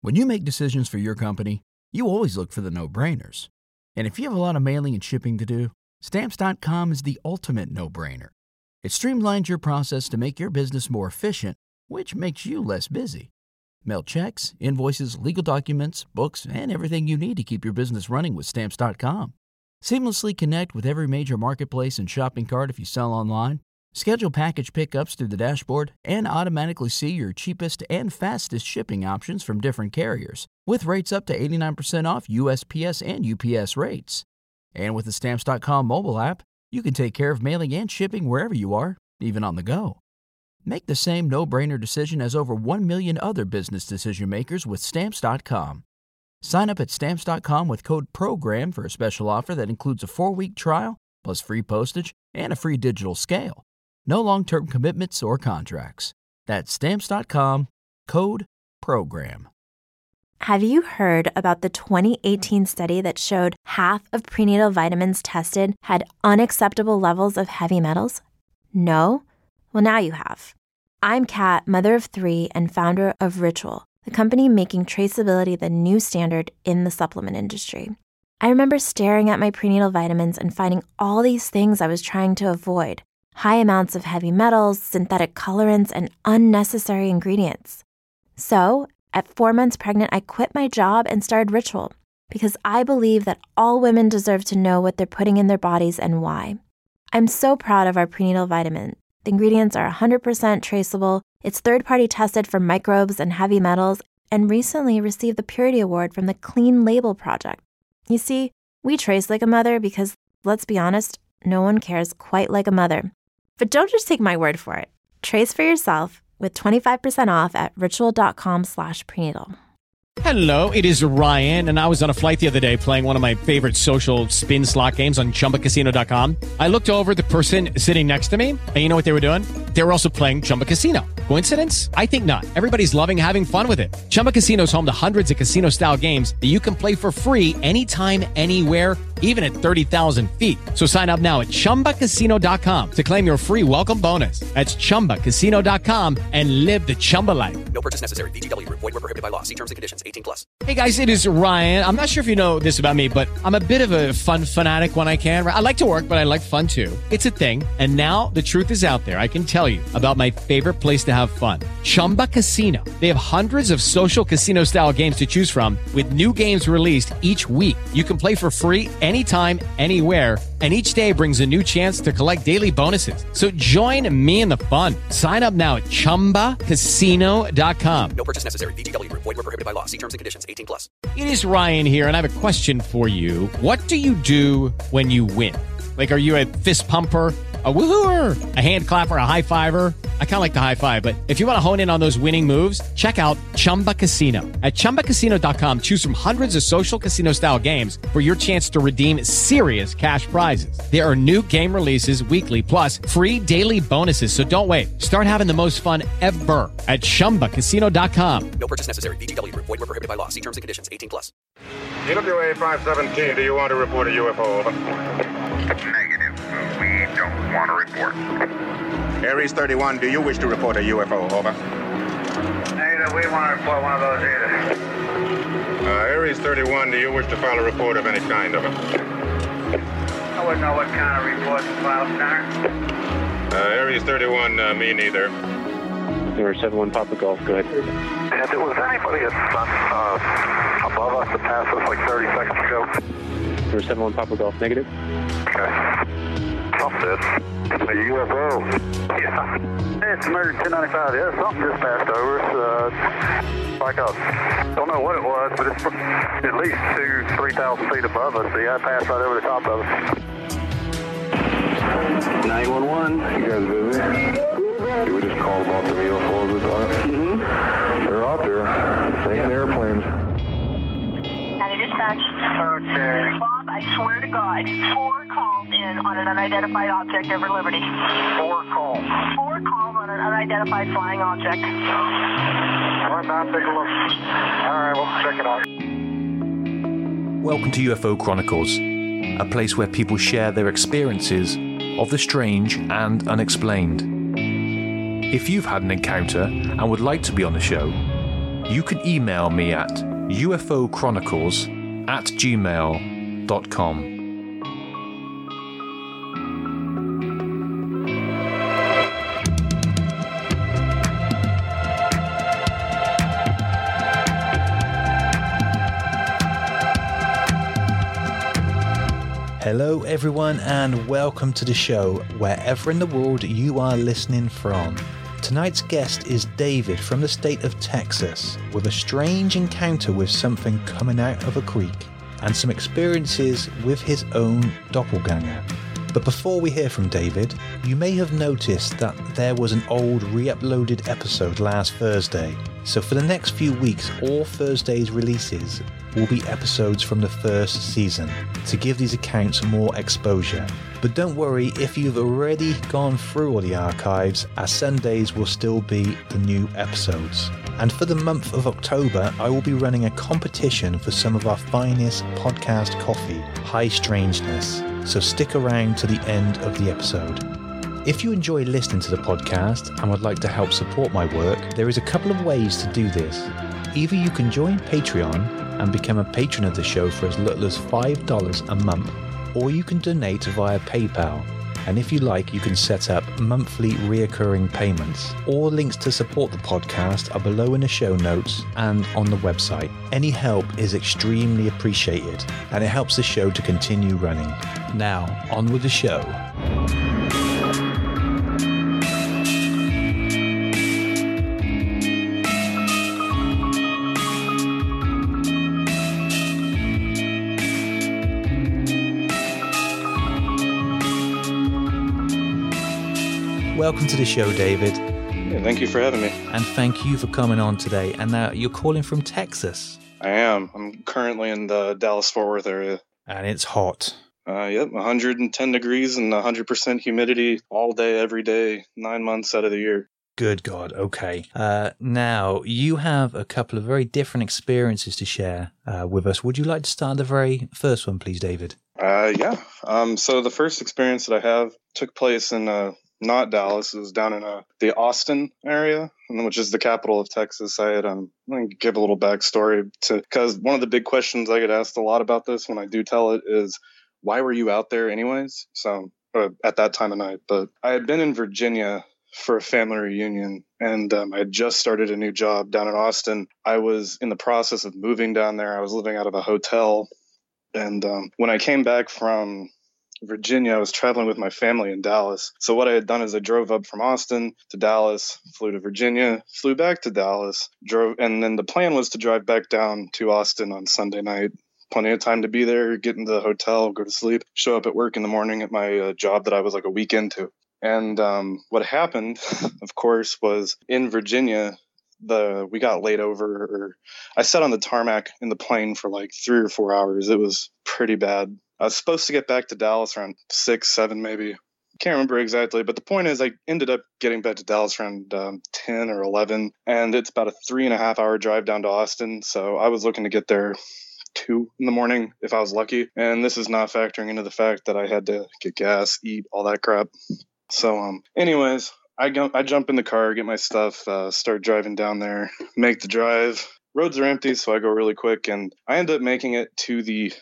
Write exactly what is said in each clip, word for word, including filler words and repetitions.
When you make decisions for your company, you always look for the no-brainers. And if you have a lot of mailing and shipping to do, Stamps dot com is the ultimate no-brainer. It streamlines your process to make your business more efficient, which makes you less busy. Mail checks, invoices, legal documents, books, and everything you need to keep your business running with Stamps dot com. Seamlessly connect with every major marketplace and shopping cart if you sell online. Schedule package pickups through the dashboard and automatically see your cheapest and fastest shipping options from different carriers, with rates up to eighty-nine percent off U S P S and U P S rates. And with the Stamps dot com mobile app, you can take care of mailing and shipping wherever you are, even on the go. Make the same no-brainer decision as over one million other business decision makers with Stamps dot com. Sign up at Stamps dot com with code PROGRAM for a special offer that includes a four-week trial, plus free postage and a free digital scale. No long-term commitments or contracts. That's Stamps dot com, code PROGRAM. Have you heard about the twenty eighteen study that showed half of prenatal vitamins tested had unacceptable levels of heavy metals? No? Well, now you have. I'm Kat, mother of three and founder of Ritual, the company making traceability the new standard in the supplement industry. I remember staring at my prenatal vitamins and finding all these things I was trying to avoid. High amounts of heavy metals, synthetic colorants, and unnecessary ingredients. So, at four months pregnant, I quit my job and started Ritual because I believe that all women deserve to know what they're putting in their bodies and why. I'm so proud of our prenatal vitamin. The ingredients are one hundred percent traceable, it's third-party tested for microbes and heavy metals, and recently received the Purity Award from the Clean Label Project. You see, we trace like a mother because, let's be honest, no one cares quite like a mother. But don't just take my word for it. Trace for yourself with twenty-five percent off at ritual.com slash prenatal. Hello, it is Ryan, and I was on a flight the other day playing one of my favorite social spin slot games on Chumba Casino dot com. I looked over at the person sitting next to me, and you know what they were doing? They were also playing Chumba Casino. Coincidence? I think not. Everybody's loving having fun with it. Chumba Casino is home to hundreds of casino-style games that you can play for free anytime, anywhere, even at thirty thousand feet. So sign up now at Chumba Casino dot com to claim your free welcome bonus. That's Chumba Casino dot com and live the Chumba life. No purchase necessary. V G W. Void where prohibited by law. See terms and conditions. eighteen plus. Hey guys, it is Ryan. I'm not sure if you know this about me, but I'm a bit of a fun fanatic when I can. I like to work, but I like fun too. It's a thing. And now the truth is out there. I can tell you about my favorite place to have fun. Chumba Casino. They have hundreds of social casino style games to choose from with new games released each week. You can play for free anytime, anywhere, and each day brings a new chance to collect daily bonuses. So join me in the fun. Sign up now at Chumba Casino dot com. No purchase necessary. V G W. Void where prohibited by law. See terms and conditions. eighteen plus. It is Ryan here, and I have a question for you. What do you do when you win? Like, are you a fist pumper, a woohooer, a hand clapper, a high fiver? I kind of like the high five, but if you want to hone in on those winning moves, check out Chumba Casino. At Chumba Casino dot com, choose from hundreds of social casino-style games for your chance to redeem serious cash prizes. There are new game releases weekly, plus free daily bonuses, so don't wait. Start having the most fun ever at Chumba Casino dot com. No purchase necessary. V G W. Void where prohibited by law. See terms and conditions. eighteen plus. T W A five seventeen, do you want to report a U F O? Over. Negative. We don't want to report. Aries thirty-one, do you wish to report a U F O? Over. Negative. We want to report one of those either. Uh, Aries thirty-one, do you wish to file a report of any kind? Over. I wouldn't know what kind of report to file, Center. Uh, Aries thirty-one, uh, me neither. zero seven one Papa Golf, go ahead. If there was anybody that's uh, above us that passed us like thirty seconds ago. zero seven one Papa Golf, negative. Okay. Something. A U F O. Yeah. It's American ten ninety-five. Yeah, something just passed over us. Uh, like a, don't know what it was, but it's at least two, three thousand feet above us. Yeah, it passed right over the top of us. nine one one, you guys busy? We just called about the U F Os. Mm-hmm. They're out there, taking airplanes. County Dispatch. Okay. Bob, I swear to God, four calls in on an unidentified object over Liberty. Four calls. Four calls on an unidentified flying object. All right, now take a look. All right, we'll check it out. Welcome to U F O Chronicles, a place where people share their experiences of the strange and unexplained. If you've had an encounter and would like to be on the show, you can email me at ufochronicles at gmail dot com. Hello everyone and welcome to the show wherever in the world you are listening from. Tonight's guest is David from the state of Texas with a strange encounter with something coming out of a creek and some experiences with his own doppelganger. But before we hear from David, you may have noticed that there was an old re-uploaded episode last Thursday. So for the next few weeks, all Thursday's releases will be episodes from the first season to give these accounts more exposure. But don't worry if you've already gone through all the archives, as Sundays will still be the new episodes. And for the month of October, I will be running a competition for some of our finest podcast coffee, High Strangeness. So stick around to the end of the episode. If you enjoy listening to the podcast and would like to help support my work, there is a couple of ways to do this. Either you can join Patreon and become a patron of the show for as little as five dollars a month, or you can donate via PayPal. And if you like, you can set up monthly reoccurring payments. All links to support the podcast are below in the show notes and on the website. Any help is extremely appreciated, and it helps the show to continue running. Now, on with the show. Welcome to the show, David. Yeah, thank you for having me. And thank you for coming on today. And now you're calling from Texas. I am. I'm currently in the Dallas-Fort Worth area. And it's hot. Uh, yep, one hundred ten degrees and one hundred percent humidity all day, every day, nine months out of the year. Good God. Okay. Uh, now, you have a couple of very different experiences to share uh, with us. Would you like to start the very first one, please, David? Uh, yeah. Um, so the first experience that I have took place in... Uh, not Dallas. It was down in uh, the Austin area, which is the capital of Texas. I had, um, let me give a little backstory to, because one of the big questions I get asked a lot about this when I do tell it is, why were you out there anyways? So uh, at that time of night, but I had been in Virginia for a family reunion, and um, I had just started a new job down in Austin. I was in the process of moving down there. I was living out of a hotel. And um, when I came back from Virginia, I was traveling with my family in Dallas. So what I had done is I drove up from Austin to Dallas, flew to Virginia, flew back to Dallas, drove, and then the plan was to drive back down to Austin on Sunday night. Plenty of time to be there, get into the hotel, go to sleep, show up at work in the morning at my uh, job that I was like a week into. And um, what happened, of course, was in Virginia, the we got laid over, or I sat on the tarmac in the plane for like three or four hours. It was pretty bad. I was supposed to get back to Dallas around six, seven, maybe. Can't remember exactly. But the point is I ended up getting back to Dallas around um, ten or eleven. And it's about a three and a half hour drive down to Austin. So I was looking to get there two in the morning if I was lucky. And this is not factoring into the fact that I had to get gas, eat, all that crap. So um, anyways, I, go, I jump in the car, get my stuff, uh, start driving down there, make the drive. Roads are empty, so I go really quick. And I end up making it to the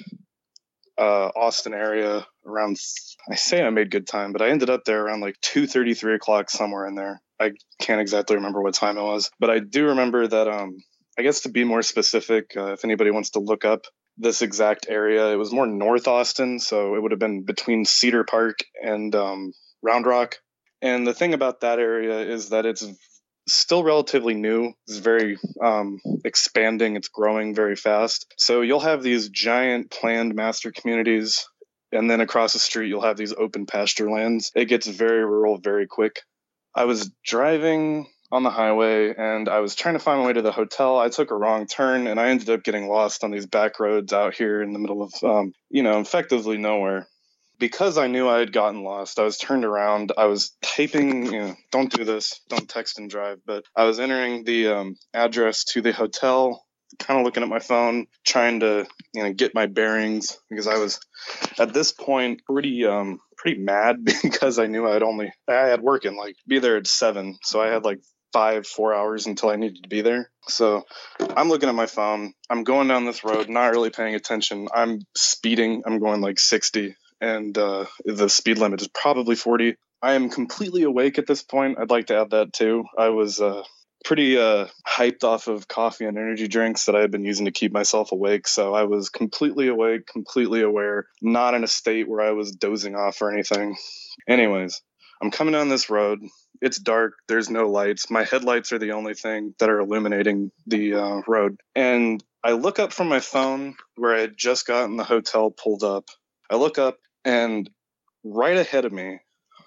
Uh, Austin area around, I say I made good time, but I ended up there around like two thirty, three o'clock, somewhere in there. I can't exactly remember what time it was, but I do remember that, um, I guess to be more specific, uh, if anybody wants to look up this exact area, it was more North Austin, so it would have been between Cedar Park and um, Round Rock. And the thing about that area is that it's still relatively new. It's very um, expanding. It's growing very fast. So you'll have these giant planned master communities, and then across the street, you'll have these open pasture lands. It gets very rural very quick. I was driving on the highway, and I was trying to find my way to the hotel. I took a wrong turn, and I ended up getting lost on these back roads out here in the middle of, um, you know, effectively nowhere. Because I knew I had gotten lost, I was turned around. I was typing, you know, don't do this, don't text and drive, but I was entering the um, address to the hotel, kind of looking at my phone, trying to, you know, get my bearings, because I was at this point pretty, um, pretty mad because I knew I'd only, I had work in like, be there at seven. So I had like five, four hours until I needed to be there. So I'm looking at my phone. I'm going down this road, not really paying attention. I'm speeding. I'm going like sixty, and uh, the speed limit is probably forty. I am completely awake at this point. I'd like to add that too. I was uh, pretty uh, hyped off of coffee and energy drinks that I had been using to keep myself awake. So I was completely awake, completely aware, not in a state where I was dozing off or anything. Anyways, I'm coming down this road. It's dark. There's no lights. My headlights are the only thing that are illuminating the uh, road. And I look up from my phone where I had just gotten the hotel pulled up. I look up, and right ahead of me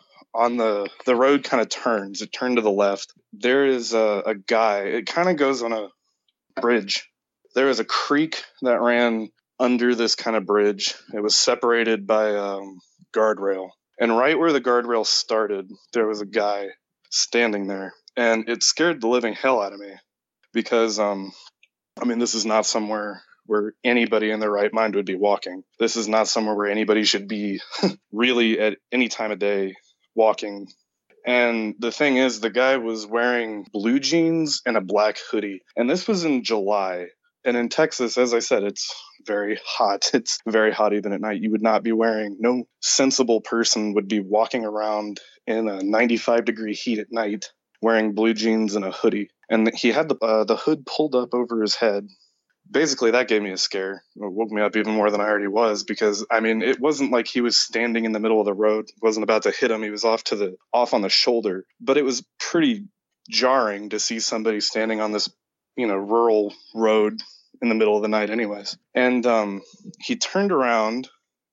on the, the road kind of turns. It turned to the left. There is a, a guy. It kind of goes on a bridge. There is a creek that ran under this kind of bridge. It was separated by um, guardrail. And right where the guardrail started, there was a guy standing there. And it scared the living hell out of me because, um, I mean, this is not somewhere where anybody in their right mind would be walking. This is not somewhere where anybody should be really at any time of day walking. And the thing is, the guy was wearing blue jeans and a black hoodie. And this was in July. And in Texas, as I said, it's very hot. It's very hot even at night. You would not be wearing, no sensible person would be walking around in a ninety-five degree heat at night wearing blue jeans and a hoodie. And he had the uh, the hood pulled up over his head. Basically, that gave me a scare. It woke me up even more than I already was because, I mean, it wasn't like he was standing in the middle of the road. It wasn't about to hit him. He was off to the off on the shoulder. But it was pretty jarring to see somebody standing on this, you know, rural road in the middle of the night anyways. And um, he turned around,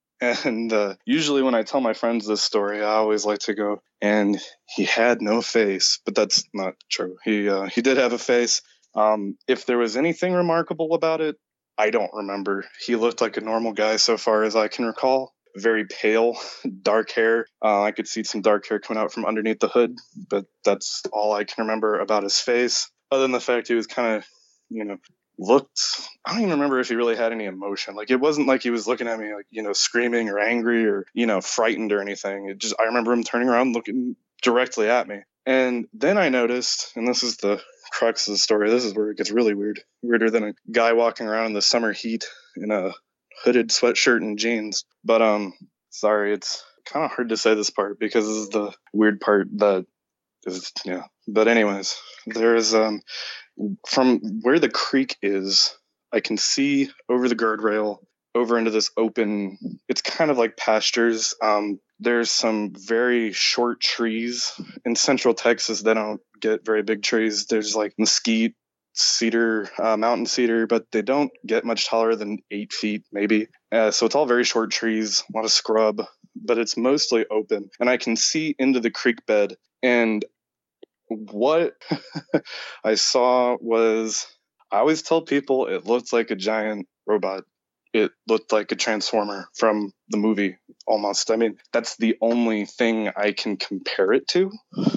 and uh, usually when I tell my friends this story, I always like to go, and he had no face. But that's not true. He uh, he did have a face. Um, if there was anything remarkable about it, I don't remember. He looked like a normal guy so far as I can recall. Very pale, dark hair. Uh, I could see some dark hair coming out from underneath the hood, but that's all I can remember about his face. Other than the fact he was kind of, you know, looked, I don't even remember if he really had any emotion. Like, it wasn't like he was looking at me like, you know, screaming or angry or, you know, frightened or anything. It just, I remember him turning around looking directly at me. And then I noticed, and this is the crux of the story, this is where it gets really weird. Weirder than a guy walking around in the summer heat in a hooded sweatshirt and jeans. But, um, sorry, it's kind of hard to say this part because this is the weird part that is, yeah. But anyways, there is, um, from where the creek is, I can see over the guardrail, over into this open, it's kind of like pastures. Um, there's some very short trees. In central Texas, they don't get very big trees. There's like mesquite, cedar, uh, mountain cedar, but they don't get much taller than eight feet, maybe. Uh, so it's all very short trees, a lot of scrub, but it's mostly open. And I can see into the creek bed. And what I saw was, I always tell people it looked like a giant robot. It looked like a transformer from the movie almost. I mean, that's the only thing I can compare it to.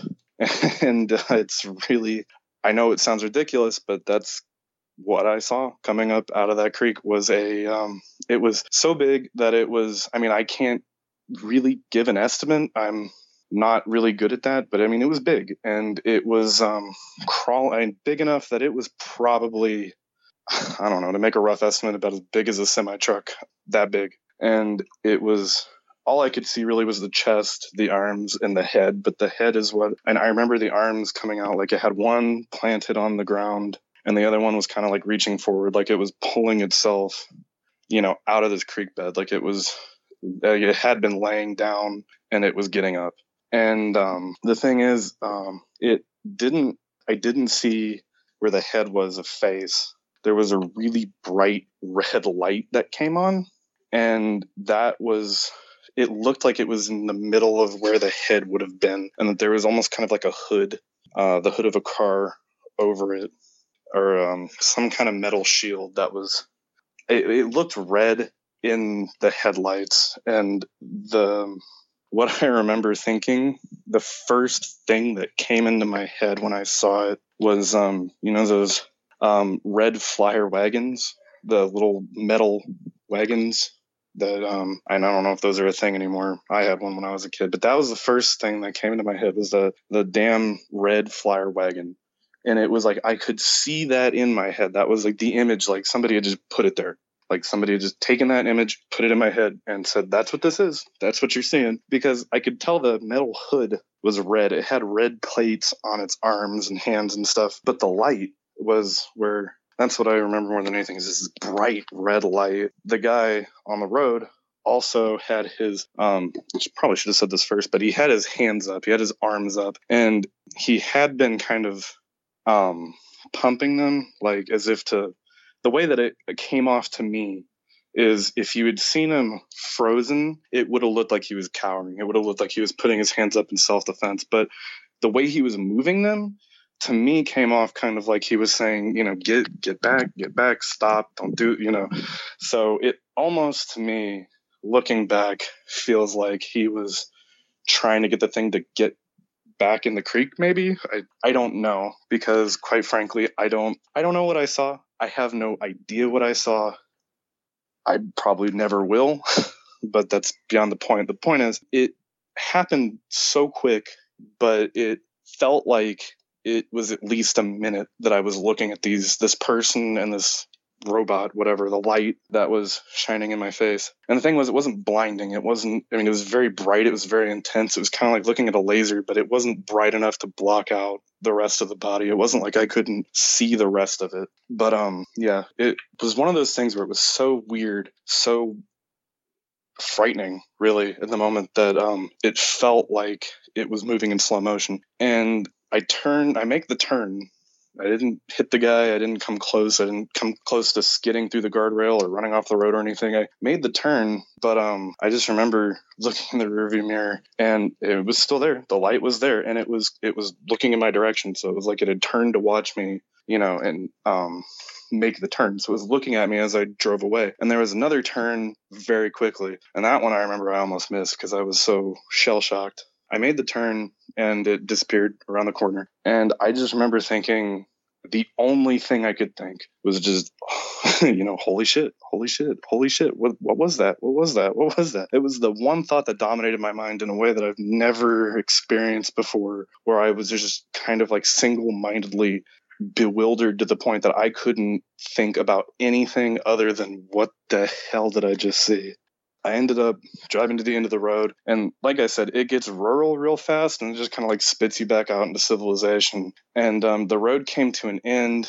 And uh, it's really, I know it sounds ridiculous, but that's what I saw coming up out of that creek was a, um, it was so big that it was, I mean, I can't really give an estimate. I'm not really good at that, but I mean, it was big, and it was um, crawl, I mean, big enough that it was probably, I don't know, to make a rough estimate, about as big as a semi truck, that big. And it was, all I could see really was the chest, the arms, and the head. But the head is what, and I remember the arms coming out, like it had one planted on the ground, and the other one was kind of like reaching forward, like it was pulling itself, you know, out of this creek bed. Like it was, it had been laying down and it was getting up. And um, the thing is, um, it didn't, I didn't see where the head was a face. There was a really bright red light that came on, and that was, it looked like it was in the middle of where the head would have been, and that there was almost kind of like a hood, uh, the hood of a car over it, or um, some kind of metal shield that was, it, it looked red in the headlights. And the, what I remember thinking, the first thing that came into my head when I saw it was, um, you know, those um, red flyer wagons, the little metal wagons that, um, and I don't know if those are a thing anymore. I had one when I was a kid, but that was the first thing that came into my head was the, the damn red flyer wagon. And it was like I could see that in my head. That was like the image, like somebody had just put it there. Like somebody had just taken that image, put it in my head, and said, that's what this is. That's what you're seeing. Because I could tell the metal hood was red. It had red plates on its arms and hands and stuff. But the light was where, that's what I remember more than anything, is this bright red light. The guy on the road also had his, um, probably should have said this first, but he had his hands up. He had his arms up. And he had been kind of um, pumping them, like as if to, the way that it came off to me is if you had seen him frozen, it would have looked like he was cowering. It would have looked like he was putting his hands up in self-defense. But the way he was moving them, to me, came off kind of like he was saying, you know, get get back, get back, stop, don't do, you know. So it almost, to me, looking back, feels like he was trying to get the thing to get back in the creek, maybe. I, I don't know, because quite frankly, I don't I don't know what I saw. I have no idea what I saw. I probably never will, but that's beyond the point. The point is, it happened so quick, but it felt like it was at least a minute that I was looking at these this person and this robot, whatever, the light that was shining in my face. And the thing was, it wasn't blinding. It wasn't, I mean, it was very bright. It was very intense. It was kind of like looking at a laser, but it wasn't bright enough to block out the rest of the body. It wasn't like I couldn't see the rest of it. But um, yeah, it was one of those things where it was so weird, so frightening, really, at the moment, that um, it felt like it was moving in slow motion. And I turn, I make the turn. I didn't hit the guy. I didn't come close. I didn't come close to skidding through the guardrail or running off the road or anything. I made the turn, but um, I just remember looking in the rearview mirror, and it was still there. The light was there, and it was it was looking in my direction. So it was like it had turned to watch me, you know, and um, make the turn. So it was looking at me as I drove away. And there was another turn very quickly, and that one I remember I almost missed because I was so shell shocked. I made the turn and it disappeared around the corner. And I just remember thinking, the only thing I could think was just, you know, holy shit, holy shit, holy shit. What what was that? What was that? What was that? It was the one thought that dominated my mind in a way that I've never experienced before, where I was just kind of like single-mindedly bewildered to the point that I couldn't think about anything other than what the hell did I just see? I ended up driving to the end of the road, and like I said, it gets rural real fast, and it just kind of like spits you back out into civilization. And um, the road came to an end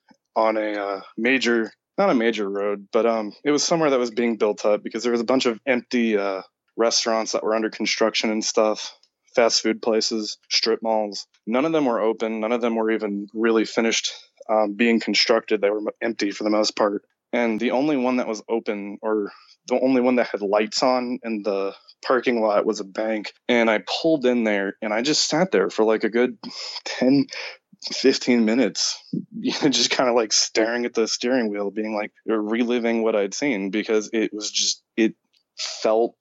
on a uh, major, not a major road, but um, it was somewhere that was being built up because there was a bunch of empty uh, restaurants that were under construction and stuff, fast food places, strip malls. None of them were open. None of them were even really finished um, being constructed. They were empty for the most part. And the only one that was open, or the only one that had lights on in the parking lot, was a bank. And I pulled in there and I just sat there for like a good ten, fifteen minutes, you know, just kind of like staring at the steering wheel, being like reliving what I'd seen, because it was just, it felt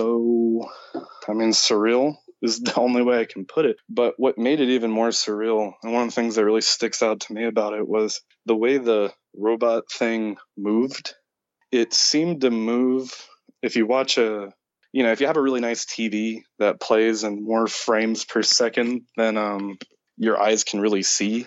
so, I mean, surreal is the only way I can put it. But what made it even more surreal, and one of the things that really sticks out to me about it, was the way the robot thing moved. It seemed to move, if you watch a, you know, if you have a really nice T V that plays in more frames per second than um, your eyes can really see.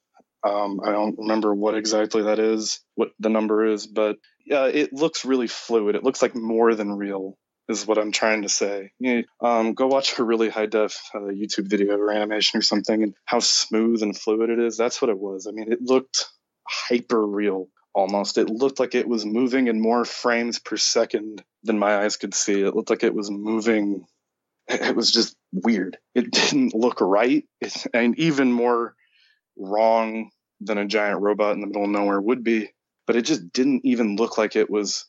Um, I don't remember what exactly that is, what the number is, but yeah, it looks really fluid. It looks like more than real, is what I'm trying to say. You know, um, go watch a really high def uh, YouTube video or animation or something, and how smooth and fluid it is. That's what it was. I mean, it looked hyper real. Almost. It looked like it was moving in more frames per second than my eyes could see. It looked like it was moving. It was just weird. It didn't look right. It, and even more wrong than a giant robot in the middle of nowhere would be. But it just didn't even look like it was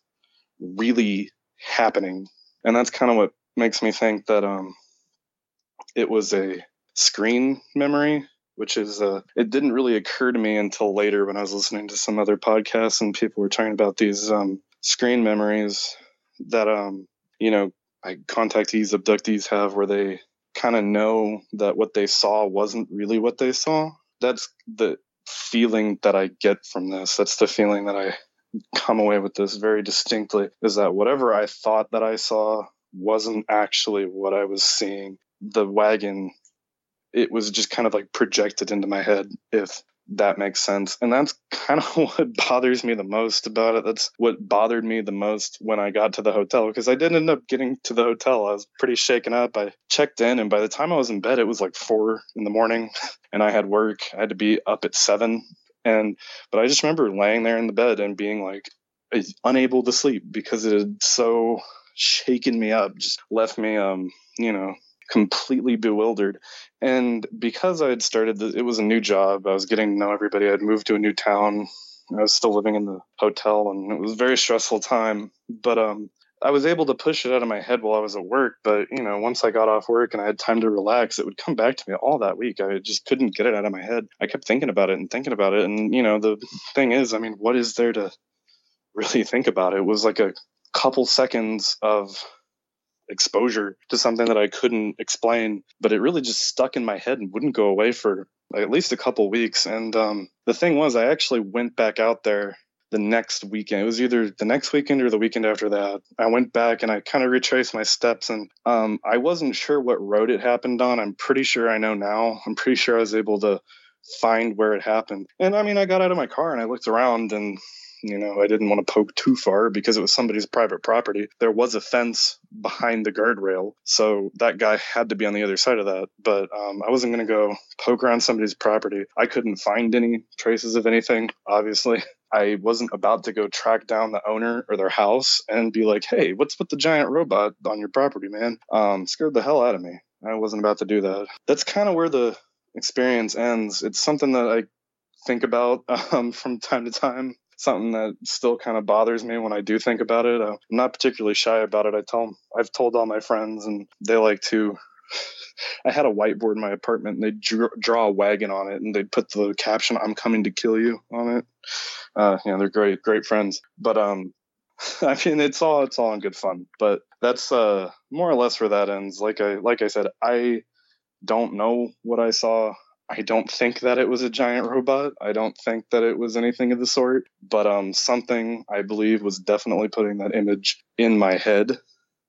really happening. And that's kind of what makes me think that um, it was a screen memory, which is, uh, it didn't really occur to me until later when I was listening to some other podcasts and people were talking about these um, screen memories that, um, you know, I contactees, abductees have, where they kind of know that what they saw wasn't really what they saw. That's the feeling that I get from this. That's the feeling that I come away with this very distinctly, is that whatever I thought that I saw wasn't actually what I was seeing. The wagon, it was just kind of like projected into my head, if that makes sense. And that's kind of what bothers me the most about it. That's what bothered me the most when I got to the hotel, because I did end up getting to the hotel. I was pretty shaken up. I checked in, and by the time I was in bed, it was like four in the morning, and I had work. I had to be up at seven. And, but I just remember laying there in the bed and being like unable to sleep because it had so shaken me up, just left me, um, you know, completely bewildered. And because I had started, the, it was a new job. I was getting to know everybody. I'd moved to a new town. I was still living in the hotel, and it was a very stressful time. But um, I was able to push it out of my head while I was at work. But, you know, once I got off work and I had time to relax, it would come back to me all that week. I just couldn't get it out of my head. I kept thinking about it and thinking about it. And, you know, the thing is, I mean, what is there to really think about? It was like a couple seconds of exposure to something that I couldn't explain, but it really just stuck in my head and wouldn't go away for like at least a couple weeks. And um, the thing was, I actually went back out there the next weekend. It was either the next weekend or the weekend after that. I went back and I kind of retraced my steps, and um, I wasn't sure what road it happened on. I'm pretty sure I know now. I'm pretty sure I was able to find where it happened. And I mean, I got out of my car and I looked around, and you know, I didn't want to poke too far because it was somebody's private property. There was a fence behind the guardrail, so that guy had to be on the other side of that. But um, I wasn't going to go poke around somebody's property. I couldn't find any traces of anything, obviously. I wasn't about to go track down the owner or their house and be like, hey, what's with the giant robot on your property, man? Um, scared the hell out of me. I wasn't about to do that. That's kind of where the experience ends. It's something that I think about um, from time to time. Something that still kind of bothers me when I do think about it. Uh, I'm not particularly shy about it. I tell them, I've told all my friends, and they like to. I had a whiteboard in my apartment, and they'd draw, draw a wagon on it, and they'd put the caption, "I'm coming to kill you," on it. Uh, you know, they're great, great friends. But um, I mean, it's all it's all in good fun. But that's uh, more or less where that ends. Like I like I said, I don't know what I saw. I don't think that it was a giant robot. I don't think that it was anything of the sort. But um, something, I believe, was definitely putting that image in my head.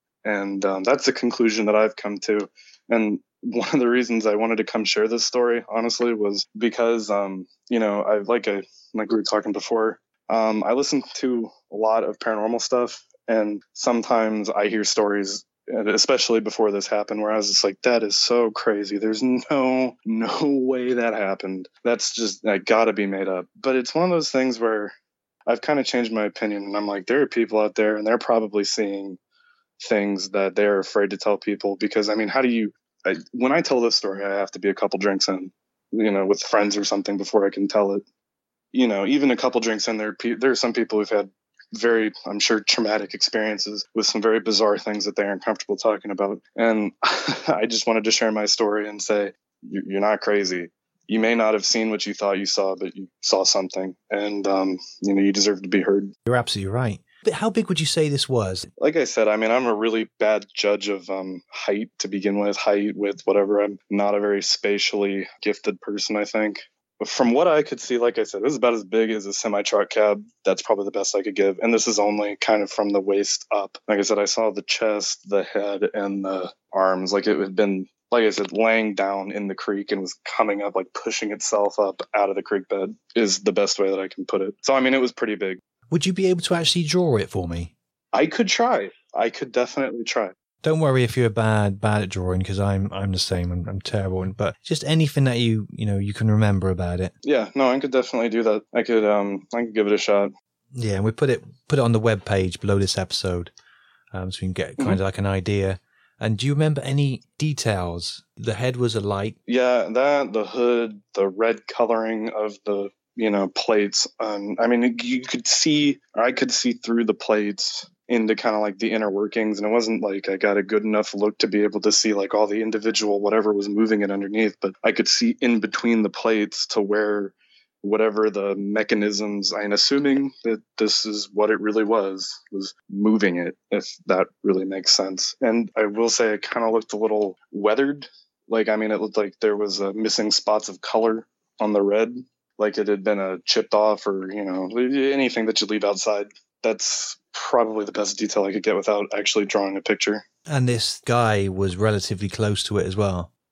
And um, that's the conclusion that I've come to. And one of the reasons I wanted to come share this story, honestly, was because, um, you know, I like I like we were talking before, um, I listen to a lot of paranormal stuff. And sometimes I hear stories, especially before this happened, where I was just like, that is so crazy. There's no, no way that happened. That's just, that gotta be made up. But it's one of those things where I've kind of changed my opinion, and I'm like, there are people out there, and they're probably seeing things that they're afraid to tell people. Because, I mean, how do you, I, when I tell this story, I have to be a couple drinks in, you know, with friends or something before I can tell it. You know, even a couple drinks in there, there are some people who've had very, I'm sure, traumatic experiences with some very bizarre things that they aren't comfortable talking about. And I just wanted to share my story and say, you're not crazy. You may not have seen what you thought you saw, but you saw something. And, um, you know, you deserve to be heard. You're absolutely right. But how big would you say this was? Like I said, I mean, I'm a really bad judge of um, height to begin with, height, width, whatever. I'm not a very spatially gifted person, I think. But from what I could see, like I said, it was about as big as a semi-truck cab. That's probably the best I could give. And this is only kind of from the waist up. Like I said, I saw the chest, the head, and the arms. Like it had been, like I said, laying down in the creek and was coming up, like pushing itself up out of the creek bed is the best way that I can put it. So, I mean, it was pretty big. Would you be able to actually draw it for me? I could try. I could definitely try. Don't worry if you're bad, bad at drawing, because I'm, I'm the same. I'm, I'm terrible. But just anything that you, you know, you can remember about it. Yeah, no, I could definitely do that. I could, um, I could give it a shot. Yeah, and we put it, put it on the web page below this episode, um, so we can get kind mm-hmm. of like an idea. And do you remember any details? The head was a light. Yeah, that, the hood, the red coloring of the, you know, plates. Um, I mean, you could see, or I could see through the plates into kind of like the inner workings. And it wasn't like I got a good enough look to be able to see like all the individual, whatever was moving it underneath, but I could see in between the plates to where whatever the mechanisms, I'm assuming that this is what it really was, was moving it, if that really makes sense. And I will say it kind of looked a little weathered. Like, I mean, it looked like there was uh, missing spots of color on the red, like it had been a chipped off or, you know, anything that you leave outside. That's probably the best detail I could get without actually drawing a picture. And this guy was relatively close to it as well.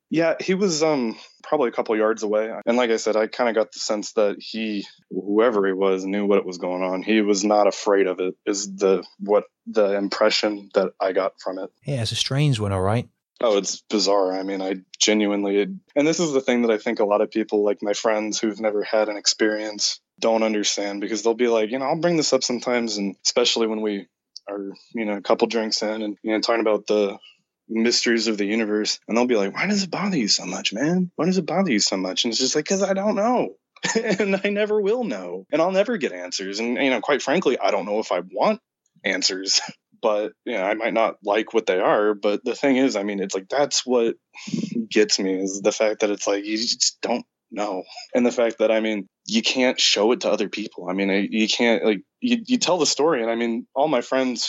Yeah, he was um probably a couple yards away. And like I said, I kind of got the sense that he, whoever he was, knew what was going on. He was not afraid of it, is the what the impression that I got from it. Yeah, it's a strange one, all right. Oh, it's bizarre. I mean, I genuinely, and this is the thing that I think a lot of people, like my friends who've never had an experience, don't understand, because they'll be like, you know, I'll bring this up sometimes, and especially when we are, you know, a couple drinks in and, you know, talking about the mysteries of the universe, and they'll be like, why does it bother you so much, man? Why does it bother you so much? And it's just like, because I don't know. And I never will know. And I'll never get answers. And, you know, quite frankly, I don't know if I want answers. But, you know, I might not like what they are. But the thing is, I mean, it's like, that's what gets me, is the fact that it's like, you just don't know. And the fact that, I mean, you can't show it to other people. I mean, you can't, like, you, you tell the story. And I mean, all my friends,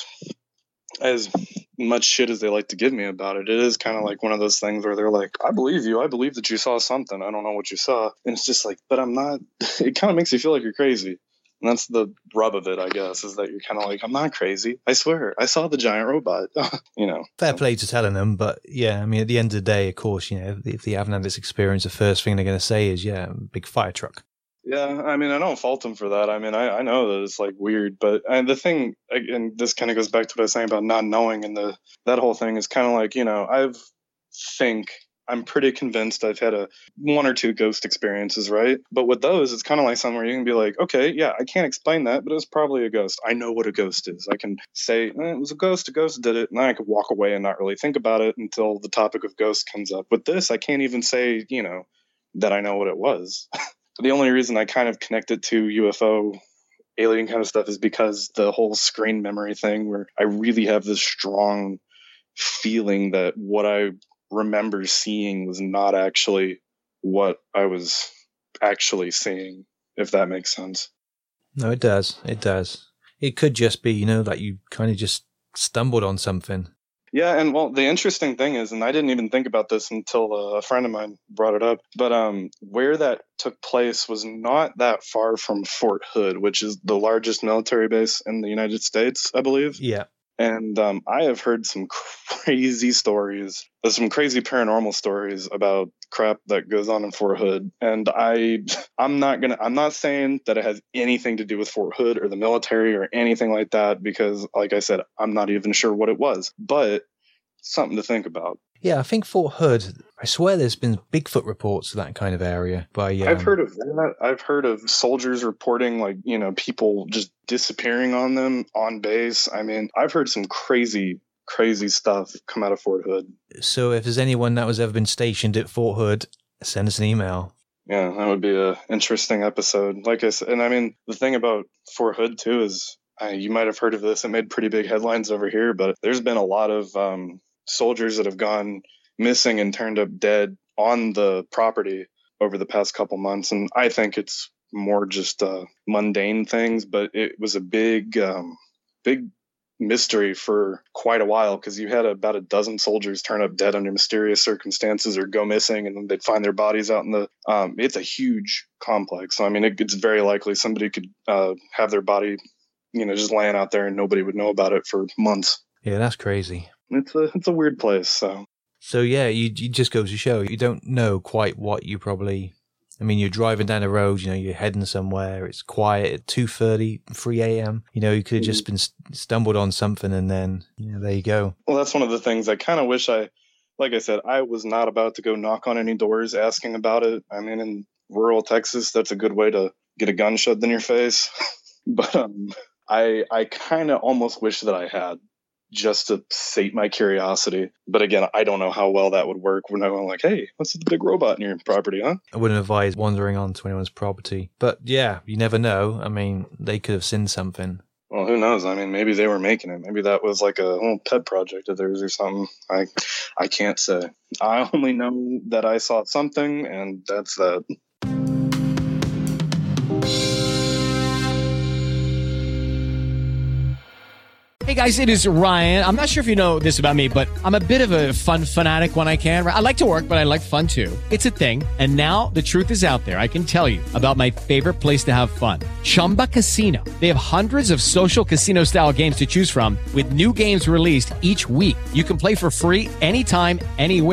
as much shit as they like to give me about it, it is kind of like one of those things where they're like, I believe you. I believe that you saw something. I don't know what you saw. And it's just like, but I'm not, it kind of makes you feel like you're crazy. And that's the rub of it, I guess, is that you're kind of like, I'm not crazy. I swear, I saw the giant robot, you know. Fair play to telling them, but yeah, I mean, at the end of the day, of course, you know, if they haven't had this experience, the first thing they're going to say is, yeah, big fire truck. Yeah, I mean, I don't fault them for that. I mean, I, I know that it's like weird, but and the thing, and this kind of goes back to what I was saying about not knowing, and the that whole thing is kind of like, you know, I've think I'm pretty convinced I've had a one or two ghost experiences, right? But with those, it's kind of like somewhere you can be like, okay, yeah, I can't explain that, but it was probably a ghost. I know what a ghost is. I can say eh, it was a ghost, a ghost did it, and then I could walk away and not really think about it until the topic of ghost comes up. With this, I can't even say, you know, that I know what it was. The only reason I kind of connect it to U F O, alien kind of stuff is because the whole screen memory thing, where I really have this strong feeling that what I remember seeing was not actually what I was actually seeing, if that makes sense. No, it does. It does. It could just be, you know, like you kind of just stumbled on something. Yeah, and well, the interesting thing is, and I didn't even think about this until a friend of mine brought it up, but um, where that took place was not that far from Fort Hood, which is the largest military base in the United States, I believe. Yeah. And um, I have heard some crazy stories, some crazy paranormal stories about crap that goes on in Fort Hood. And I, I'm not gonna, I'm not saying that it has anything to do with Fort Hood or the military or anything like that, because, like I said, I'm not even sure what it was. But something to think about. Yeah, I think Fort Hood, I swear there's been Bigfoot reports of that kind of area. By, um, I've heard of that. I've heard of soldiers reporting, like, you know, people just disappearing on them on base. I mean, I've heard some crazy, crazy stuff come out of Fort Hood. So if there's anyone that was ever been stationed at Fort Hood, send us an email. Yeah, that would be an interesting episode. Like I said, and I mean, the thing about Fort Hood, too, is uh, you might have heard of this. It made pretty big headlines over here, but there's been a lot of um, soldiers that have gone missing and turned up dead on the property over the past couple months. And I think it's more just uh, mundane things, but it was a big, um, big mystery for quite a while, because you had about a dozen soldiers turn up dead under mysterious circumstances or go missing, and then they'd find their bodies out in the, um, it's a huge complex. So, I mean, it, it's very likely somebody could uh, have their body, you know, just laying out there and nobody would know about it for months. Yeah, that's crazy. It's a, it's a weird place, so. So, yeah, you, you just goes to show, you don't know quite what you probably, I mean, you're driving down the road, you know, you're heading somewhere, it's quiet at two thirty, three a.m. You know, you could have just been st- stumbled on something, and then, you know, there you go. Well, that's one of the things I kind of wish I, like I said, I was not about to go knock on any doors asking about it. I mean, in rural Texas, that's a good way to get a gun shoved in your face. But um, I, I kind of almost wish that I had, just to sate my curiosity. But again, I don't know how well that would work when I'm like, hey, what's the big robot in your property, huh? I wouldn't advise wandering onto anyone's property. But yeah, you never know. I mean, they could have seen something. Well, who knows? I mean, maybe they were making it. Maybe that was like a little pet project of theirs or something. I, I can't say. I only know that I saw something, and that's that. Hey guys, it is Ryan. I'm not sure if you know this about me, but I'm a bit of a fun fanatic when I can. I like to work, but I like fun too. It's a thing. And now the truth is out there. I can tell you about my favorite place to have fun. Chumba Casino. They have hundreds of social casino style games to choose from with new games released each week. You can play for free anytime, anywhere.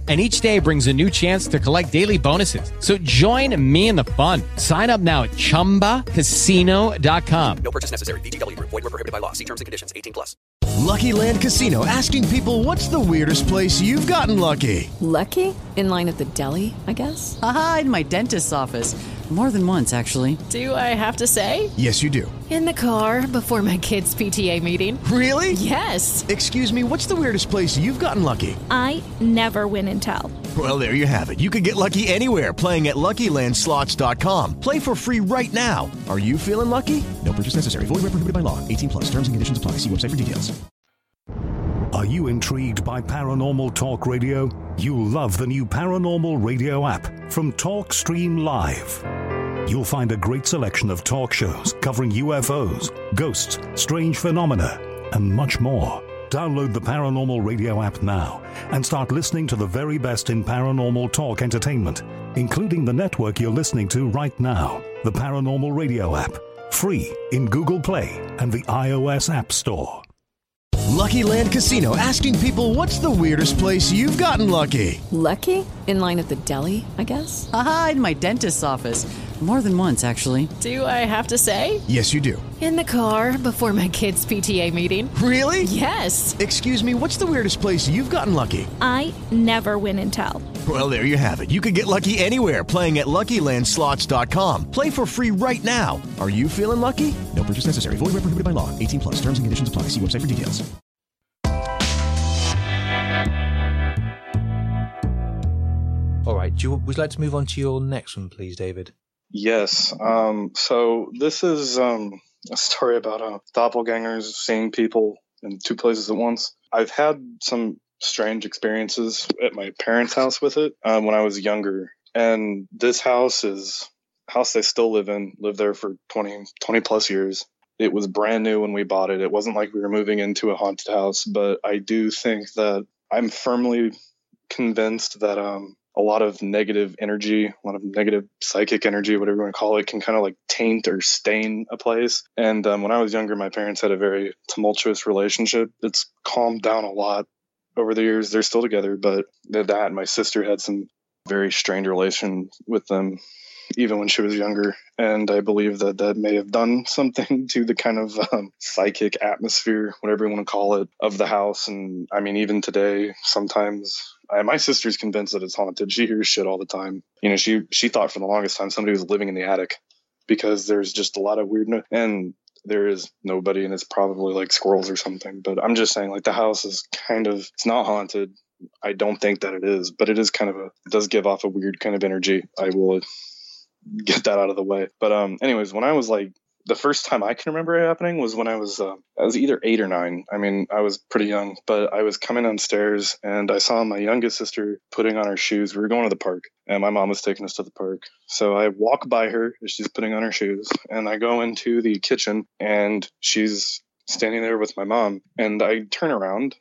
And each day brings a new chance to collect daily bonuses. So join me in the fun. Sign up now at chumba casino dot com. No purchase necessary. V G W. Void where prohibited by law. See terms and conditions. eighteen plus. Lucky Land Casino, asking people, what's the weirdest place you've gotten lucky? Lucky? In line at the deli, I guess? Aha, in my dentist's office. More than once, actually. Do I have to say? Yes, you do. In the car before my kids' P T A meeting. Really? Yes. Excuse me, what's the weirdest place you've gotten lucky? I never win and tell. Well, there you have it. You can get lucky anywhere, playing at Lucky Land Slots dot com. Play for free right now. Are you feeling lucky? No purchase necessary. Void where prohibited by law. eighteen plus. Terms and conditions apply. See website for details. Are you intrigued by Paranormal Talk Radio? You'll love the new Paranormal Radio app from TalkStream Live. You'll find a great selection of talk shows covering U F Os, ghosts, strange phenomena, and much more. Download the Paranormal Radio app now and start listening to the very best in paranormal talk entertainment, including the network you're listening to right now, the Paranormal Radio app, free in Google Play and the iOS App Store. Lucky Land Casino, asking people, what's the weirdest place you've gotten lucky? Lucky? In line at the deli, I guess? Aha, in my dentist's office. More than once, actually. Do I have to say? Yes, you do. In the car before my kids' P T A meeting. Really? Yes. Excuse me, what's the weirdest place you've gotten lucky? I never win and tell. Well, there you have it. You can get lucky anywhere, playing at Lucky Land Slots dot com. Play for free right now. Are you feeling lucky? No purchase necessary. Void where prohibited by law. eighteen plus. Terms and conditions apply. See website for details. All right. Do you, would you like to move on to your next one, please, David? Yes. Um, so this is um, a story about uh, doppelgangers seeing people in two places at once. I've had some strange experiences at my parents' house with it um, when I was younger. And this house is a house they still live in, lived there for twenty, twenty plus years. It was brand new when we bought it. It wasn't like we were moving into a haunted house, but I do think that I'm firmly convinced that um, a lot of negative energy, a lot of negative psychic energy, whatever you want to call it, can kind of like taint or stain a place. And um, when I was younger, my parents had a very tumultuous relationship. It's calmed down a lot over the years. They're still together, but that and my sister had some very strained relation with them, even when she was younger. And I believe that that may have done something to the kind of um, psychic atmosphere, whatever you want to call it, of the house. And I mean, even today, sometimes I, my sister's convinced that it's haunted. She hears shit all the time. You know, she she thought for the longest time somebody was living in the attic because there's just a lot of weirdness. And there is nobody, and it's probably like squirrels or something. But I'm just saying, like, the house is kind of, it's not haunted. I don't think that it is, but it is kind of a, it does give off a weird kind of energy. I will get that out of the way. But um, anyways, when I was like, the first time I can remember it happening was when I was, uh, I was either eight or nine. I mean, I was pretty young, but I was coming downstairs and I saw my youngest sister putting on her shoes. We were going to the park and my mom was taking us to the park. So I walk by her as she's putting on her shoes and I go into the kitchen and she's standing there with my mom, and I turn around.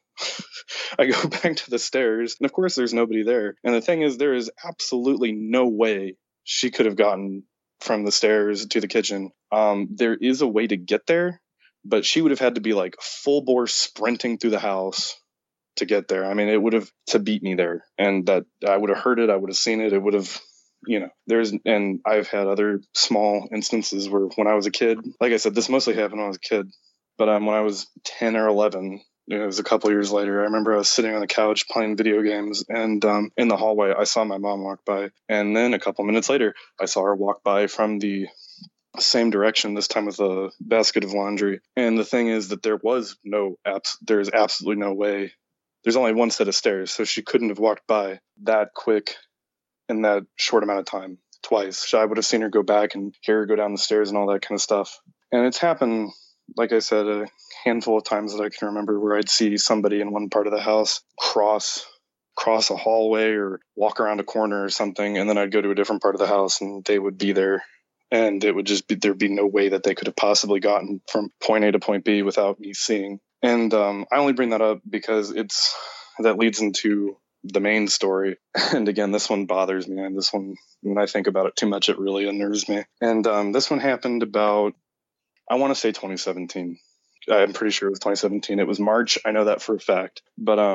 I go back to the stairs and of course there's nobody there. And the thing is, there is absolutely no way she could have gotten from the stairs to the kitchen. Um, there is a way to get there, but she would have had to be like full bore sprinting through the house to get there. I mean, it would have to beat me there, and that I would have heard it. I would have seen it. It would have, you know, there's, and I've had other small instances where when I was a kid, like I said, this mostly happened when I was a kid, but um, when I was ten or eleven, it was a couple of years later. I remember I was sitting on the couch playing video games, and um, in the hallway, I saw my mom walk by. And then a couple minutes later, I saw her walk by from the same direction, this time with a basket of laundry. And the thing is that there was no, abs- there's absolutely no way. There's only one set of stairs, so she couldn't have walked by that quick in that short amount of time twice. So I would have seen her go back and hear her go down the stairs and all that kind of stuff. And it's happened, like I said, a handful of times that I can remember where I'd see somebody in one part of the house cross cross a hallway or walk around a corner or something, and then I'd go to a different part of the house and they would be there, and it would just be, there'd be no way that they could have possibly gotten from point A to point B without me seeing. And um, I only bring that up because it's that leads into the main story. And again, this one bothers me, and this one, when I think about it too much, it really unnerves me. And um, this one happened about, I want to say twenty seventeen. I'm pretty sure it was twenty seventeen. It was March. I know that for a fact. But um,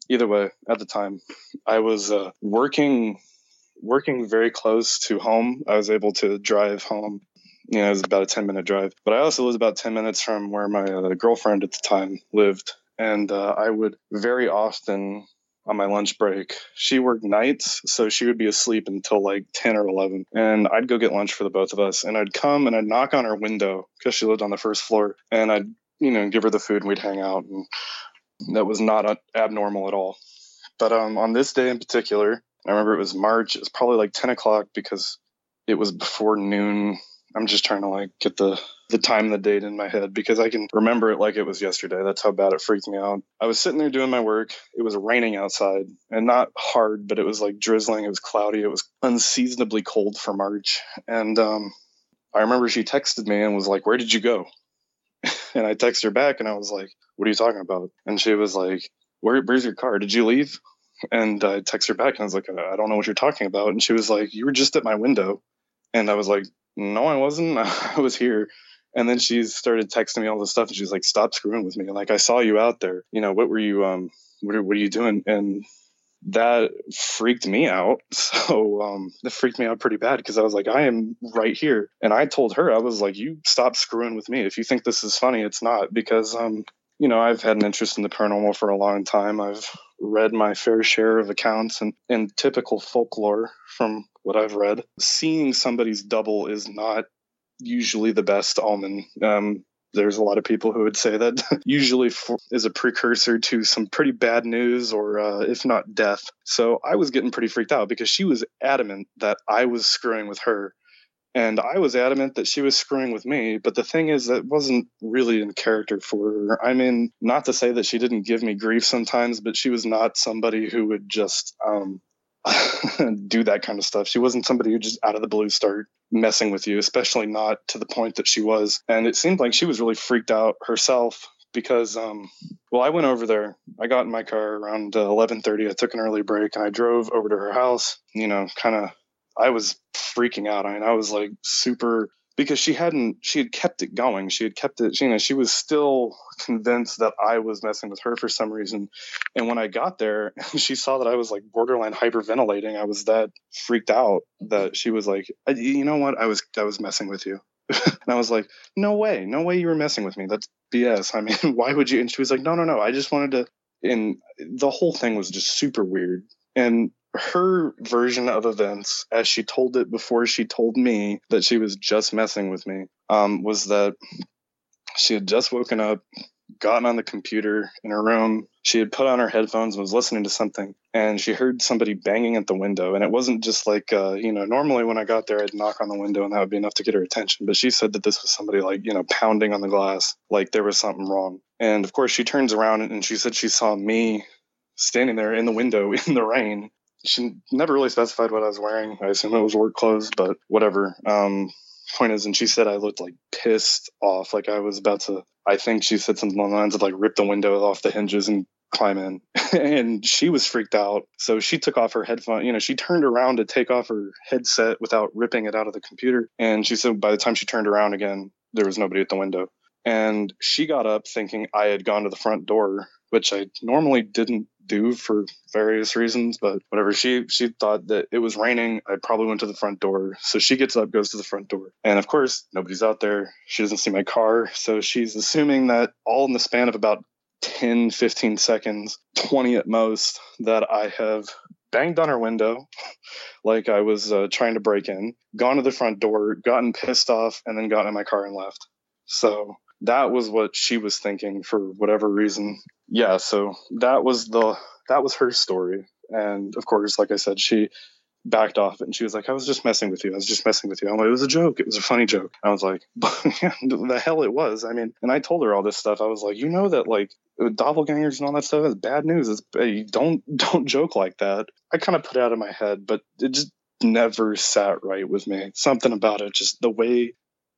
either way, at the time, I was uh, working working very close to home. I was able to drive home. You know, it was about a ten minute drive. But I also was about ten minutes from where my uh, girlfriend at the time lived. And uh, I would very often on my lunch break, she worked nights, so she would be asleep until like ten or eleven. And I'd go get lunch for the both of us. And I'd come and I'd knock on her window because she lived on the first floor. And I'd, you know, give her the food and we'd hang out. And that was not abnormal at all. But um, on this day in particular, I remember it was March. It was probably like ten o'clock because it was before noon. I'm just trying to like get the, the time and the date in my head because I can remember it like it was yesterday. That's how bad it freaked me out. I was sitting there doing my work. It was raining outside and not hard, but it was like drizzling. It was cloudy. It was unseasonably cold for March. And um, I remember she texted me and was like, "Where did you go?" And I texted her back and I was like, "What are you talking about?" And she was like, Where, where's your car? Did you leave? And I texted her back and I was like, I don't know what you're talking about. And she was like, "You were just at my window." And I was like, "No, I wasn't. I was here." And then she started texting me all this stuff and she's like, "Stop screwing with me. Like, I saw you out there. You know, what were you, um, what are, what are you doing?" And that freaked me out. So um, that freaked me out pretty bad because I was like, I am right here. And I told her, I was like, "You stop screwing with me. If you think this is funny, it's not." Because, um, you know, I've had an interest in the paranormal for a long time. I've read my fair share of accounts and, and typical folklore from what I've read. Seeing somebody's double is not usually the best omen. Um, there's a lot of people who would say that usually for, is a precursor to some pretty bad news or uh, if not death. So I was getting pretty freaked out because she was adamant that I was screwing with her. And I was adamant that she was screwing with me. But the thing is, that wasn't really in character for her. I mean, not to say that she didn't give me grief sometimes, but she was not somebody who would just um, do that kind of stuff. She wasn't somebody who just out of the blue start messing with you, especially not to the point that she was. And it seemed like she was really freaked out herself because, um, well, I went over there. I got in my car around uh, eleven thirty. I took an early break and I drove over to her house, you know, kind of. I was freaking out. I mean, I was like super, because she hadn't, she had kept it going. She had kept it, you know, she was still convinced that I was messing with her for some reason. And when I got there, she saw that I was like borderline hyperventilating. I was that freaked out that she was like, "You know what? I was, I was messing with you." And I was like, "No way, no way you were messing with me. That's B S. I mean, why would you?" And she was like, no, no, no. I just wanted to, and the whole thing was just super weird. And her version of events, as she told it before she told me that she was just messing with me, um, was that she had just woken up, gotten on the computer in her room. She had put on her headphones and was listening to something, and she heard somebody banging at the window. And it wasn't just like, uh, you know, normally when I got there, I'd knock on the window and that would be enough to get her attention. But she said that this was somebody like, you know, pounding on the glass, like there was something wrong. And of course, she turns around and she said she saw me standing there in the window in the rain. She never really specified what I was wearing. I assume it was work clothes, but whatever. Um, point is, and she said I looked like pissed off. Like I was about to, I think she said something along the lines of like rip the window off the hinges and climb in. And she was freaked out. So she took off her headphone. You know, she turned around to take off her headset without ripping it out of the computer. And she said by the time she turned around again, there was nobody at the window. And she got up thinking I had gone to the front door, which I normally didn't do for various reasons, but whatever. She she thought that it was raining. I probably went to the front door. So she gets up, goes to the front door. And of course, nobody's out there. She doesn't see my car. So she's assuming that all in the span of about ten, fifteen seconds, twenty at most, that I have banged on her window like I was uh, trying to break in, gone to the front door, gotten pissed off, and then gotten in my car and left. So that was what she was thinking for whatever reason. Yeah, so that was the that was her story. And of course, like I said, she backed off and she was like, I was just messing with you. I was just messing with you. I'm like, it was a joke. It was a funny joke. I was like, yeah, the hell it was. I mean, and I told her all this stuff. I was like, you know that like doppelgangers and all that stuff is bad news. It's, hey, don't don't joke like that. I kind of put it out of my head, but it just never sat right with me. Something about it, just the way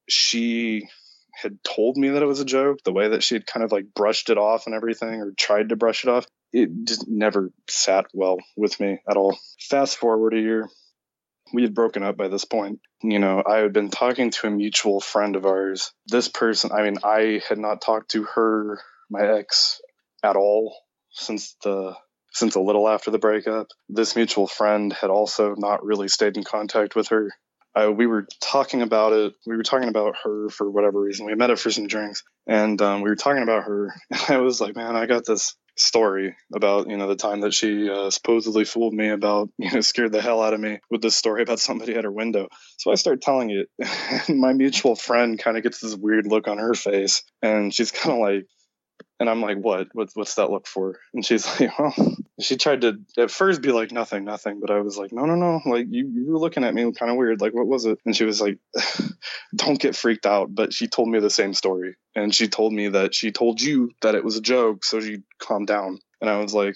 she had told me that it was a joke, the way that she had kind of like brushed it off and everything, or tried to brush it off, it just never sat well with me at all. Fast forward a year, we had broken up by this point. You know, I had been talking to a mutual friend of ours. This person, I mean, I had not talked to her, my ex, at all since the since a little after the breakup. This mutual friend had also not really stayed in contact with her. Uh, we were talking about it. We were talking about her for whatever reason. We met up for some drinks, and um, we were talking about her. And I was like, man, I got this story about, you know, the time that she uh, supposedly fooled me about, you know, scared the hell out of me with this story about somebody at her window. So I start telling it, and my mutual friend kind of gets this weird look on her face, and she's kind of like, and I'm like, what? What's what's that look for? And she's like, well, she tried to at first be like, nothing, nothing. But I was like, no, no, no. Like, you, you were looking at me kind of weird. Like, what was it? And she was like, don't get freaked out. But she told me the same story. And she told me that she told you that it was a joke, so you calm down. And I was like,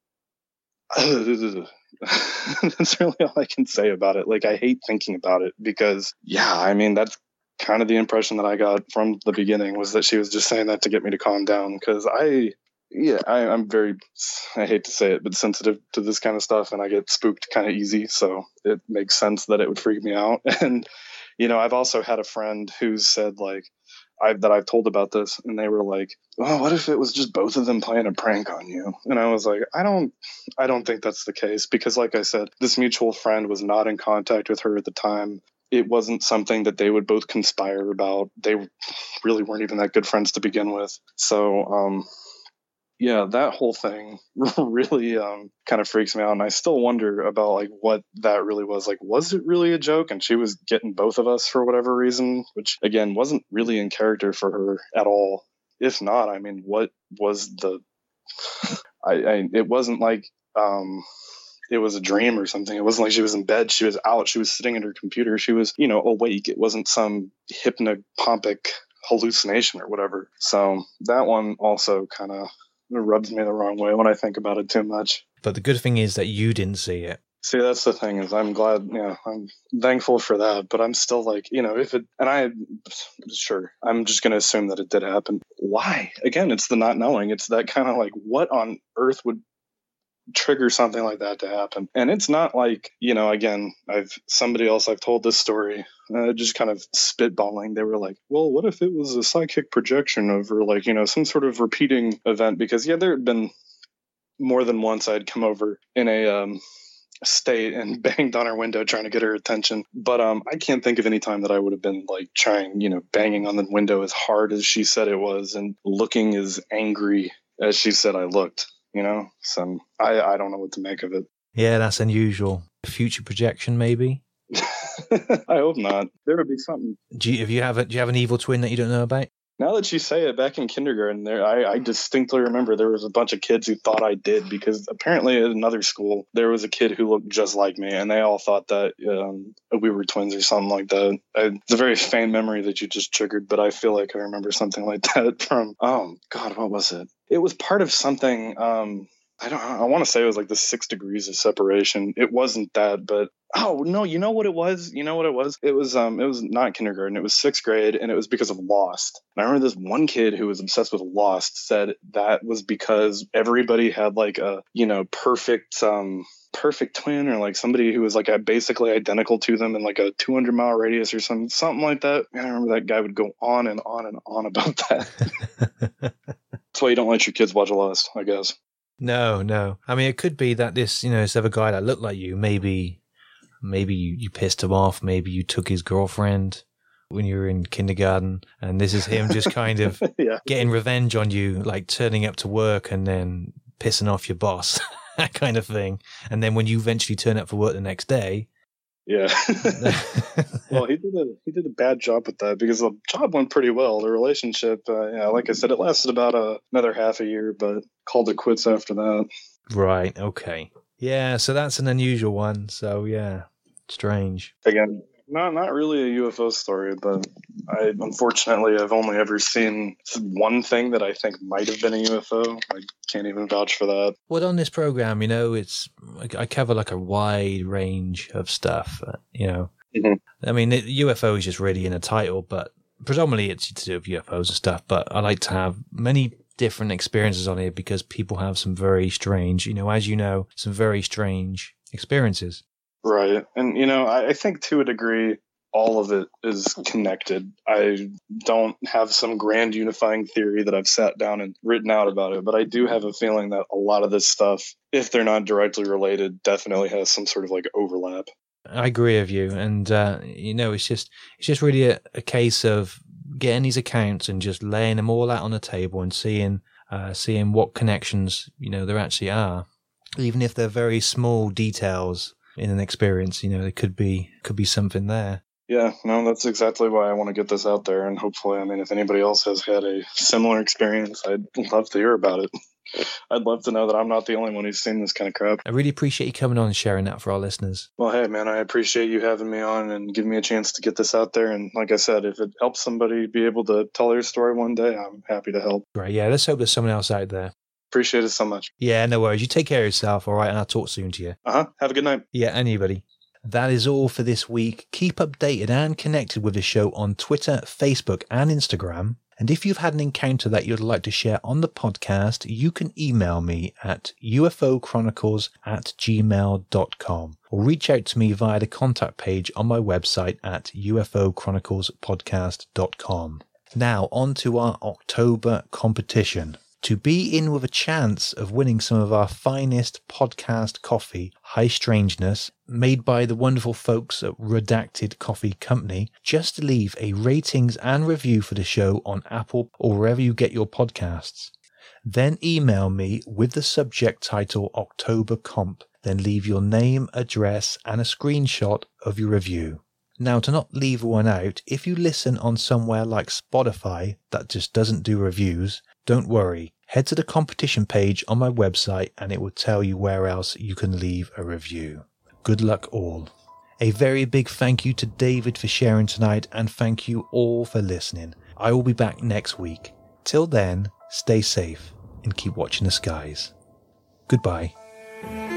that's really all I can say about it. Like, I hate thinking about it because, yeah, I mean, that's kind of the impression that I got from the beginning, was that she was just saying that to get me to calm down. Because I, yeah, I, I'm very, I hate to say it, but sensitive to this kind of stuff, and I get spooked kind of easy. So it makes sense that it would freak me out. And, you know, I've also had a friend who's said, like, I've, that I've told about this, and they were like, oh, what if it was just both of them playing a prank on you? And I was like, I don't, I don't think that's the case, because like I said, this mutual friend was not in contact with her at the time. It wasn't something that they would both conspire about. They really weren't even that good friends to begin with. So, um, yeah, that whole thing really um, kind of freaks me out. And I still wonder about like what that really was. Like, was it really a joke? And she was getting both of us for whatever reason, which again, wasn't really in character for her at all. If not, I mean, what was the, I, I it wasn't like, um, it was a dream or something. It wasn't like she was in bed. She was out. She was sitting at her computer. She was, you know, awake. It wasn't some hypnopompic hallucination or whatever. So that one also kind of rubs me the wrong way when I think about it too much. But the good thing is that you didn't see it. See, that's the thing, is I'm glad, yeah, I'm thankful for that. But I'm still like, you know, if it, and I, sure, I'm just going to assume that it did happen. Why? Again, it's the not knowing. It's that kind of like, what on earth would trigger something like that to happen? And it's not like, you know, again, I've somebody else I've told this story, uh, just kind of spitballing. They were like, well, what if it was a psychic projection over like, you know, some sort of repeating event? Because yeah, there had been more than once I'd come over in a um state and banged on her window trying to get her attention. But um I can't think of any time that I would have been like trying, you know, banging on the window as hard as she said it was and looking as angry as she said I looked. You know, so I, I don't know what to make of it. Yeah, that's unusual. Future projection, maybe? I hope not. There would be something. Do you, have you have a, do you have an evil twin that you don't know about? Now that you say it, back in kindergarten, there I, I distinctly remember there was a bunch of kids who thought I did, because apparently at another school there was a kid who looked just like me, and they all thought that um, we were twins or something like that. I, it's a very faint memory that you just triggered, but I feel like I remember something like that from, oh God, what was it? It was part of something. Um, I don't. I want to say it was like the six degrees of separation. It wasn't that, but oh no, you know what it was? You know what it was? It was um, it was not kindergarten. It was sixth grade, and it was because of Lost. And I remember this one kid who was obsessed with Lost said that was because everybody had like a, you know, perfect um. perfect twin, or like somebody who was like a basically identical to them in like a two hundred mile radius or something, something like that. And I remember that guy would go on and on and on about that. That's why you don't let your kids watch Lost, I guess. No, no. I mean, it could be that this, you know, this other guy that looked like you, maybe, maybe you, you pissed him off. Maybe you took his girlfriend when you were in kindergarten, and this is him just kind of yeah. getting revenge on you, like turning up to work and then pissing off your boss. That kind of thing. And then when you eventually turn up for work the next day. Yeah. Well, he did a he did a bad job with that, because the job went pretty well. The relationship, uh, yeah, like I said, it lasted about uh, another half a year, but called it quits after that. Right. Okay. Yeah. So that's an unusual one. So yeah, strange. Again, not not really a U F O story, but I unfortunately I've only ever seen one thing that I think might have been a U F O. I can't even vouch for that. Well, on this program, you know, it's I cover like a wide range of stuff. Uh, you know, mm-hmm. I mean, it, U F O is just really in a title, but predominantly it's to do with U F Os and stuff. But I like to have many different experiences on here, because people have some very strange, you know, as you know, some very strange experiences. Right. And, you know, I, I think to a degree, all of it is connected. I don't have some grand unifying theory that I've sat down and written out about it, but I do have a feeling that a lot of this stuff, if they're not directly related, definitely has some sort of like overlap. I agree with you. And, uh, you know, it's just, it's just really a, a case of getting these accounts and just laying them all out on the table and seeing, uh, seeing what connections, you know, there actually are. Even if they're very small details in an experience, you know, there could be, could be something there. Yeah, no, that's exactly why I want to get this out there. And hopefully, I mean, if anybody else has had a similar experience, I'd love to hear about it. I'd love to know that I'm not the only one who's seen this kind of crap. I really appreciate you coming on and sharing that for our listeners. Well, hey, man, I appreciate you having me on and giving me a chance to get this out there. And like I said, if it helps somebody be able to tell their story one day, I'm happy to help. Right, yeah, let's hope there's someone else out there. Appreciate it so much. Yeah, no worries. You take care of yourself, all right? And I'll talk soon to you. Uh-huh. Have a good night. Yeah, anybody. That is all for this week. Keep updated and connected with the show on Twitter, Facebook, and Instagram. And if you've had an encounter that you'd like to share on the podcast, you can email me at U F O chronicles at gmail dot com or reach out to me via the contact page on my website at U F O chronicles podcast dot com. Now, on to our October competition. To be in with a chance of winning some of our finest podcast coffee, High Strangeness, made by the wonderful folks at Redacted Coffee Company, just leave a ratings and review for the show on Apple or wherever you get your podcasts. Then email me with the subject title October Comp, then leave your name, address, and a screenshot of your review. Now, to not leave one out, if you listen on somewhere like Spotify that just doesn't do reviews, don't worry. Head to the competition page on my website and it will tell you where else you can leave a review. Good luck all. A very big thank you to David for sharing tonight, and thank you all for listening. I will be back next week. Till then, stay safe and keep watching the skies. Goodbye.